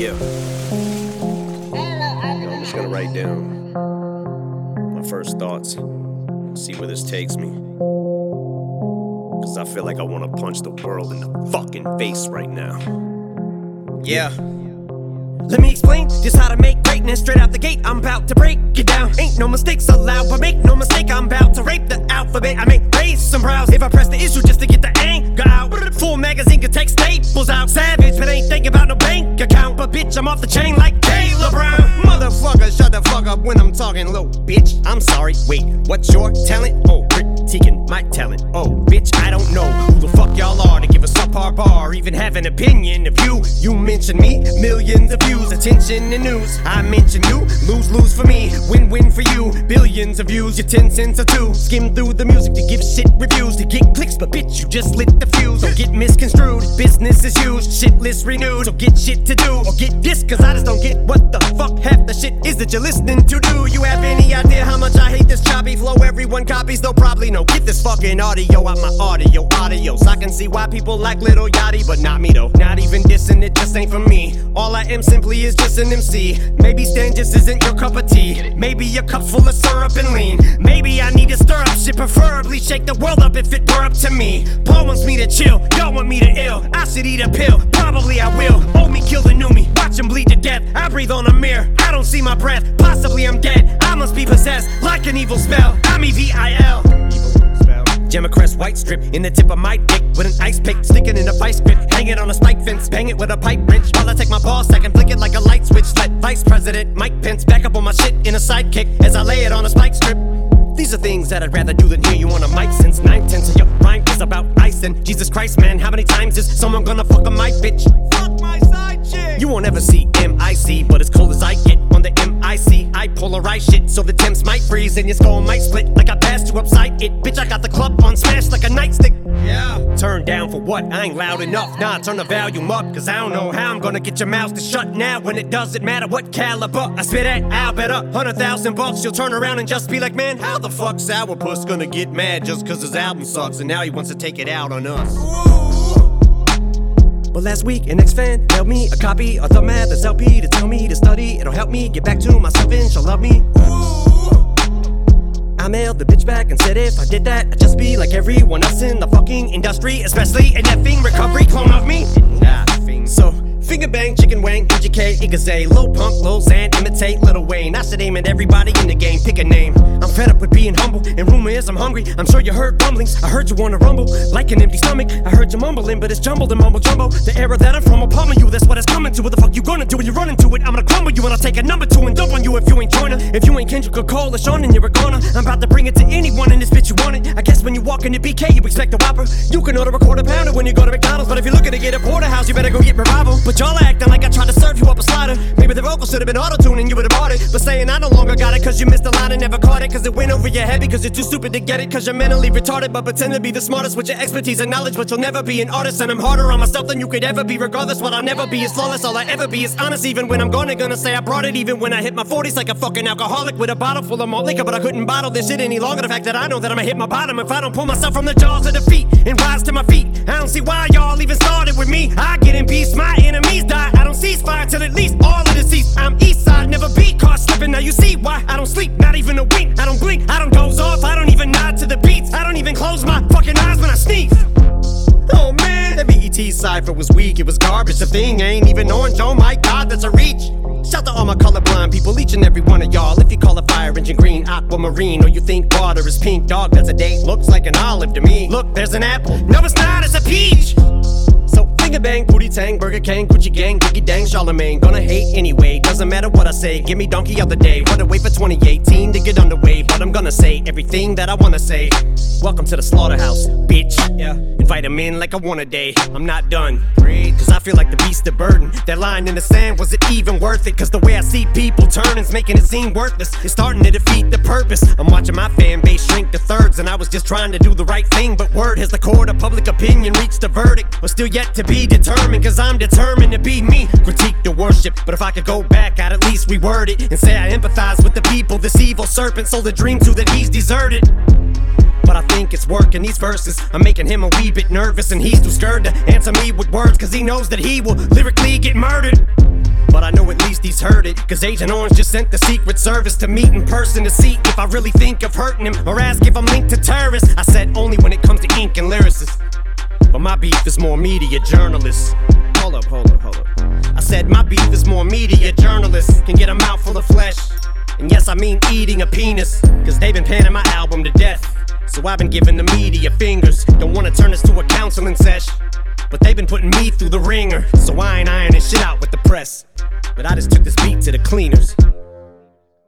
Yeah. I'm just gonna write down my first thoughts, see where this takes me. Cause I feel like I wanna punch the world in the fucking face right now. Yeah. Let me explain just how to make greatness. Straight out the gate, I'm about to break it down. Ain't no mistakes allowed, but make no mistake, I'm about to rape the alphabet. I may raise some brows if I press the issue just to get the anger out. Full magazine could take staples out. Savage, but ain't thinking about no bank account. But bitch, I'm off the chain like Taylor Brown. Motherfucker, shut the fuck up when I'm talking low. Bitch, I'm sorry, wait, what's your talent? Oh, critiquing my talent. Oh, bitch, I don't know who the fuck y'all are to give a subpar bar, even have an opinion of you. You mention me, millions of views, attention and news. I mention you, lose for me, win for you. Billions of views, your 10 cents or two. Skim through the music to give shit reviews, to get clicks, but bitch, you just lit the fuse. Don't get misconstrued, business is used, shit list renewed. So get shit to do, or get this, cause I just don't get what the fuck half the shit is that you're listening to. Do you have any idea how much I hate this choppy flow? Everyone copies, though probably no. Get this fucking audio out my audios. I can see why people like Lil Yachty, but not me though. Not even dissing, it just ain't for me. All I am simply is just an MC. Maybe Stan just isn't your cup of tea. Maybe your cup's full of syrup and lean. Maybe I need to stir up shit, preferably shake the world up if it were up to me. Paul wants me to chill, y'all want me to ill. I should eat a pill, probably I will. Old me kill the new me, watch him bleed to death. I breathe on a mirror, I don't see my breath. Possibly I'm dead, I must be possessed like an evil spell. I'm EVIL. Jam a crest white strip in the tip of my dick with an ice pick, sticking in a vice grip, hang it on a spike fence, bang it with a pipe wrench while I take my ball sack and flick it like a light switch. Let Vice President Mike Pence back up on my shit in a sidekick as I lay it on a spike strip. These are things that I'd rather do than hear you on a mic, since 9/10 of your rhyme is about ice. And Jesus Christ, man, how many times is someone gonna fuck on my bitch? Fuck my side chick. You won't ever see MIC, but as cold as I get on the MIC, I polarize shit so the temps might freeze and your skull might split like I passed you upside it. Bitch, I got the club on smash like a nightstick. Yeah. Turn down for what? I ain't loud enough. Nah, turn the volume up, cause I don't know how I'm gonna get your mouth to shut now when it doesn't matter what caliber I spit at. I'll bet $100,000 you'll turn around and just be like, man, how the fuck Sourpuss gonna get mad just cause his album sucks and now he wants to take it out on us? But last week, an ex-fan mailed me a copy of the Mathers LP to tell me to study. It'll help me get back to myself and she'll love me. I mailed the bitch back and said if I did that, I'd just be like everyone else in the fucking industry, especially an effing recovery clone of me. So, finger bang, chicken wang, PGK, Igazay, Lil Pump, Lil Xan, imitate Lil Wayne. I should aim at everybody in the game, pick a name. I'm fed up with being humble, and rumor is I'm hungry. I'm sure you heard rumblings, I heard you wanna rumble like an empty stomach. I heard you mumbling, but it's jumbled and mumble jumbo. The era that I'm from will pummel you, that's what it's coming to. What the fuck you gonna do when you run into it? I'm gonna crumble you and I'll take a number 2 and dump on you if you ain't joiner. If you ain't Kendrick Cole or Sean, then you're a goner. I'm about to bring it to anyone in this bitch you want it. I guess when you walk into BK, you expect a Whopper. You can order a quarter pounder when you go to McDonald's, but if you're looking to get a porterhouse, you better go get Revival. But y'all acting like I tried to serve you up a slider. Maybe the vocals should have been auto-tuned and you would've bought it. But saying I no longer got it cause you missed the line and never caught it, cause it went over your head because you're too stupid to get it, cause you're mentally retarded but pretend to be the smartest with your expertise and knowledge, but you'll never be an artist. And I'm harder on myself than you could ever be. Regardless, what I'll never be is flawless. All I ever be is honest, even when I'm gonna say I brought it. Even when I hit my 40s like a fucking alcoholic with a bottle full of malt liquor, but I couldn't bottle this shit any longer. The fact that I know that I'ma hit my bottom if I don't pull myself from the jaws of defeat and rise to my feet. I don't see why y'all even started with me. I get in peace, my enemies die. I don't cease fire till at least all of the cease. I'm east side, never be caught slipping. Now you see why I don't sleep, not even a wink. I don't blink, I don't doze off, I don't even nod to the beats. I don't even close my fucking eyes when I sneeze. Oh man, that BET cypher was weak, it was garbage. The thing ain't even orange, oh my god, that's a reach. Shout to all my colorblind people, each and every one of y'all. If you call a fire engine green, aquamarine, or you think water is pink, dog, that's a date, looks like an olive to me. Look, there's an apple, no it's not, it's a peach. So finger bang, booty tang, Burger King, Gucci gang, Biggie dang, Charlemagne. Gonna hate anyway, doesn't matter what I say. Give me donkey of the day, wanna wait for 2018 to get underway. But I'm gonna say everything that I wanna say. Welcome to the slaughterhouse, bitch. Yeah, invite him in like I want a day. I'm not done, cause I feel like the beast of burden. That line in the sand, was it even worth it? Cause the way I see people turning's making it seem worthless. It's starting to defeat the purpose. I'm watching my fan base shrink to thirds, and I was just trying to do the right thing. But word has the court of public opinion reached a verdict. We're still yet to be determined, cause I'm determined to be me. Critique the worship, but if I could go back, I'd at least reword it and say I empathize with the people this evil serpent sold a dream to that he's deserted. But I think it's working, these verses I'm making him a wee bit nervous, and he's too scared to answer me with words, cause he knows that he will lyrically get murdered. but I know at least he's heard it. Cause Agent Orange just sent the Secret Service to meet in person to see if I really think of hurting him, or ask if I'm linked to terrorists. I said only when it comes to ink and lyricists, but my beef is more media journalists. Hold up. I said my beef is more media journalists can get a mouthful of flesh. And yes, I mean eating a penis, cause they've been panning my album to death. So I've been giving the media fingers. Don't wanna turn this to a counseling sesh, but they've been putting me through the ringer. So I ain't ironing shit out with the press, but I just took this beat to the cleaners.